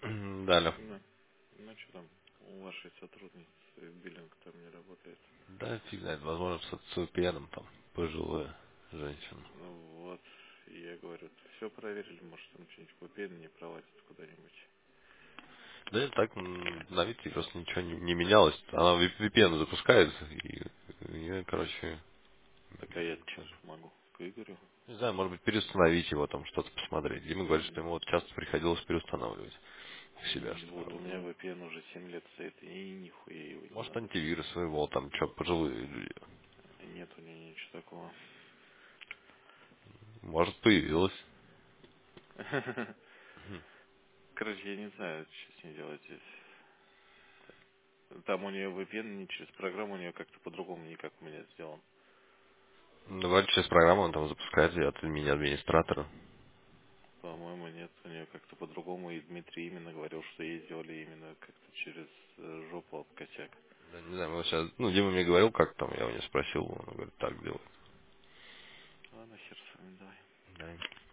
Далее. Ну, ну что там, у вашей сотрудницы биллинг там не работает. Да, фиг знает, возможно, с VPN там пожилая женщина. Ну вот, и я говорю, все проверили, может там что-нибудь VPN не проводит куда-нибудь. Да и так на Вите просто ничего не менялось. Она VPN запускает, и я, короче, Так а я что могу? К Игорю? не знаю, может быть, переустановить его, там что-то посмотреть. Дима говорит, что М, ему вот часто приходилось переустанавливать у себя, Вот у что меня VPN уже 7 лет стоит, и нихуя его не может надо. антивирус его, там, что, пожилые люди. Нет у него ничего такого. Может, появилось. Короче, я не знаю, что с ней делать здесь. Там у нее VPN не через программу, у нее как-то по-другому, не как у меня сделан. Ну, давайте через программу он там запускает от имени администратора. По-моему, нет, у нее как-то по-другому, и Дмитрий именно говорил, что ей сделали именно как-то через жопу об косяк. Да, не знаю, мы сейчас, ну, Дима мне говорил, как там, я у него спросил, он говорит, так делать. Ладно, хер с вами, давай. Да.